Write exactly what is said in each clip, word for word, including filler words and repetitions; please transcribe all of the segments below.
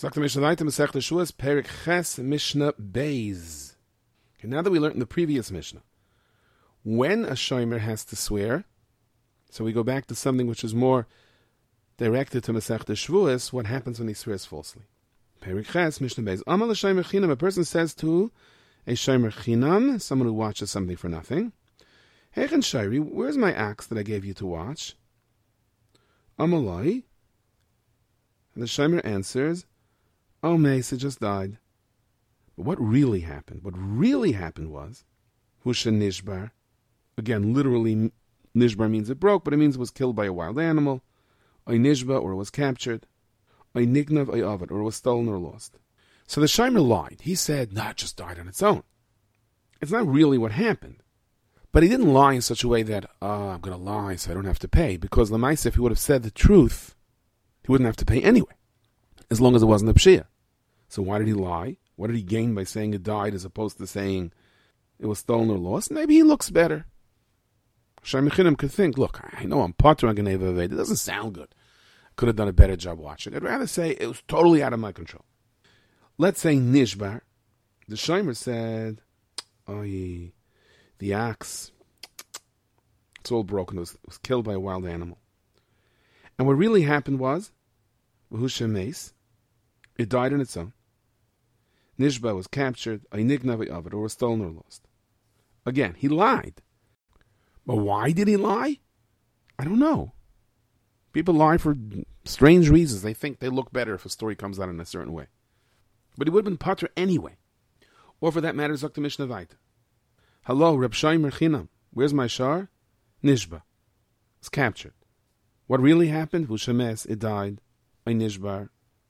Sagt the Mishnah Vayta Masechta Shuas Perik Ches Mishnah Beis. Okay, now that we learned in the previous Mishnah, when a shomer has to swear, so we go back to something which is more directed to Masechta Shavuos, what happens when he swears falsely? Perik Ches Mishnah Beis. Amal Shomer Chinam. A person says to a shomer Chinam, someone who watches something for nothing, Hechen Shairi, where's my axe that I gave you to watch? Amalai. And the shomer answers, oh, Mesa just died. But what really happened? What really happened was, Husha Nishbar. Again, literally, Nishbar means it broke, but it means it was killed by a wild animal. Oy Nishba, or it was captured. Oy Nignav, oy Avad, or it was stolen or lost. So the shomer lied. He said, no, it just died on its own. It's not really what happened. But he didn't lie in such a way that, oh, I'm going to lie so I don't have to pay. Because Lamaisa, if he would have said the truth, he wouldn't have to pay anyway, as long as it wasn't a pshia. So why did he lie? What did he gain by saying it died as opposed to saying it was stolen or lost? Maybe he looks better. Shomer Chinam could think, look, I know I'm Potter on Geneva Aved. It doesn't sound good. Could have done a better job watching. I'd rather say it was totally out of my control. Let's say Nishbar. The shomer said, oh, the axe, it's all broken. It was, it was killed by a wild animal. And what really happened was, V'husha Meis, it died on its own. Nishba was captured, Ainignavi of it, or was stolen or lost. Again, he lied. But why did he lie? I don't know. People lie for strange reasons. They think they look better if a story comes out in a certain way. But he would have been Potter anyway. Or for that matter, Zok the Mishnah Vayta. Hello, Reb Shomer Chinam. Where's my shar? Nishba. It's captured. What really happened? V'ushames, it died. Ay nishbar,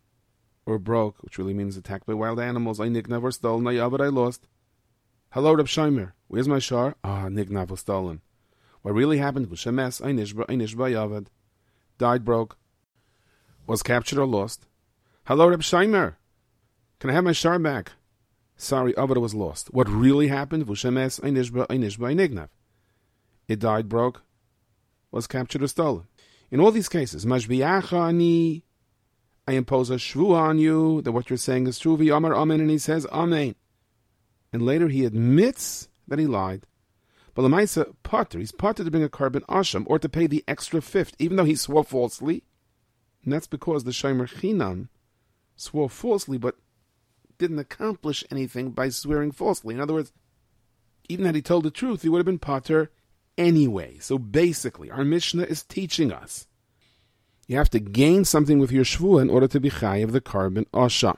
or broke, which really means attacked by wild animals. Ay nignav, or stolen. Ay avad, I lost. Hello, Reb Shomer. Where's my shar? Ah, nignav, was stolen. What really happened? V'ushames, ay nishbar, ay nishbar, ay avad. Died, broke. Was captured or lost. Hello, Reb Shomer. Can I have my shar back? Sorry, avad was lost. What really happened? V'ushames, ay nishbar, ay nishbar, ay nignav. It died, broke. Was captured or stolen. In all these cases, mashbiyacha ani, I impose a shvu on you that what you're saying is true. V'yamar amen, and he says amen. And later he admits that he lied. But l'maisa potter, he's potter to bring a carbon asham or to pay the extra fifth, even though he swore falsely. And that's because the shomer chinam swore falsely, but didn't accomplish anything by swearing falsely. In other words, even had he told the truth, he would have been potter anyway. So basically, our Mishnah is teaching us you have to gain something with your shvuah in order to be chayav the carbon asham.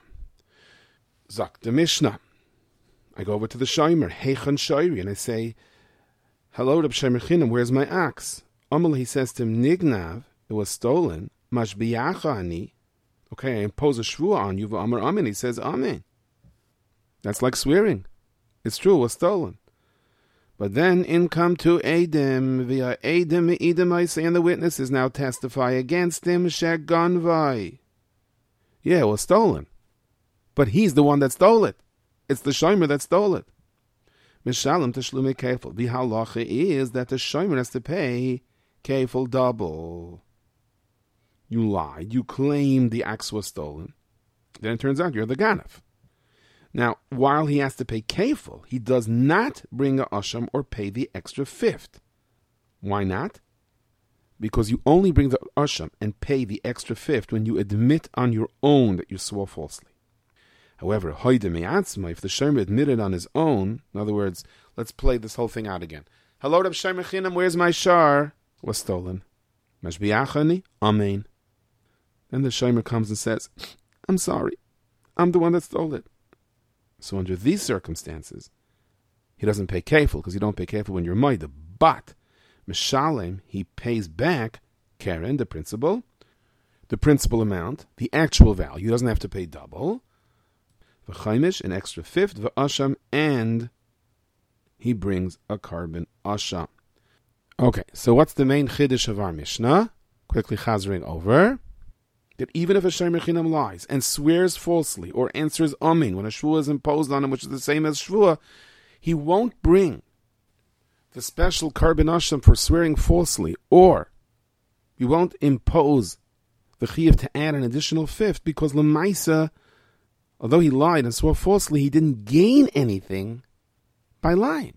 Zak the Mishnah. I go over to the shomer, Heichen Shairi, and I say, hello, Reb Shomer Chinam, where's my axe? Amal, he says to him, Nignav, it was stolen. Mashbiyacha ani. Okay, I impose a shvuah on you, v'amar amen. He says, amen. That's like swearing. It's true, it was stolen. But then in come to Edom, via Edom, Edom, I say, and the witnesses now testify against him, Sheganvai. Yeah, it was stolen. But he's the one that stole it. It's the shomer that stole it. Mishalem teshlume kefil. The halacha is that the shomer has to pay kefil double. You lied. You claimed the axe was stolen. Then it turns out you're the ganav. Now, while he has to pay kefil, he does not bring a asham or pay the extra fifth. Why not? Because you only bring the asham and pay the extra fifth when you admit on your own that you swore falsely. However, hoide me'atzma, if the shomer admitted on his own, in other words, let's play this whole thing out again. Hello, Reb Shomer Chinam, where's my shar? Was stolen. Mashbiachani, amen. Then the shomer comes and says, I'm sorry, I'm the one that stole it. So under these circumstances, he doesn't pay kefil, because you don't pay kefil when you're maida. But, mishalem, he pays back keren, the principal, the principal amount, the actual value. He doesn't have to pay double. V'chaimish, an extra fifth, v'asham, and he brings a carbon asham. Okay, so what's the main chiddush of our Mishnah? Quickly chazering over. That even if a shomer chinam lies and swears falsely or answers amen when a shvuah is imposed on him, which is the same as shvuah, he won't bring the special carbon asham for swearing falsely, or he won't impose the chiyuv to add an additional fifth, because lemaisa although he lied and swore falsely, he didn't gain anything by lying.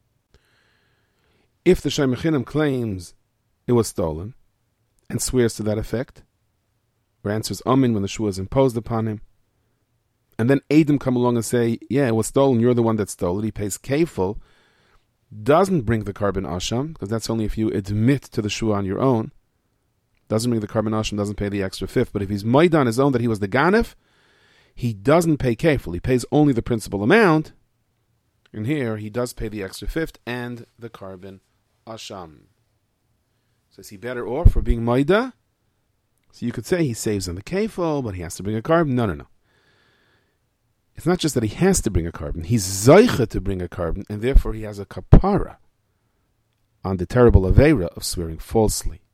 If the Shei Mechinim claims it was stolen and swears to that effect, or answers Amin when the shua is imposed upon him, and then Edom come along and say, yeah, it was stolen, you're the one that stole it, he pays kefil, doesn't bring the carbon asham, because that's only if you admit to the shua on your own, doesn't bring the carbon asham, doesn't pay the extra fifth, but if he's moed on his own that he was the ganef, he doesn't pay kefil, he pays only the principal amount, and here he does pay the extra fifth and the carbon asham. So is he better off for being moida? So you could say he saves on the kefil, but he has to bring a carbon. No, no, no. It's not just that he has to bring a carbon. He's zeicha to bring a carbon, and therefore he has a kapara on the terrible aveira of swearing falsely.